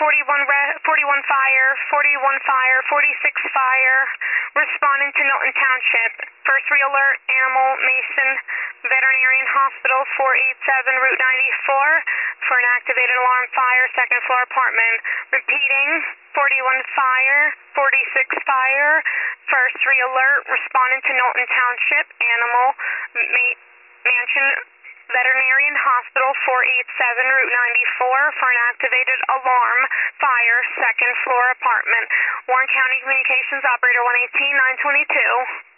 41 fire, 41 fire, 46 fire, responding to Milton Township. First re-alert, Animal Mason Veterinarian Hospital, 487 Route 94 for an activated alarm fire, second floor apartment. Repeating, 41 fire, 46 fire, first re-alert, responding to Milton Township, Animal Mansion Veterinarian Hospital, 487 Route 94 for an activated alarm fire, second floor apartment. Warren County Communications Operator 118-922.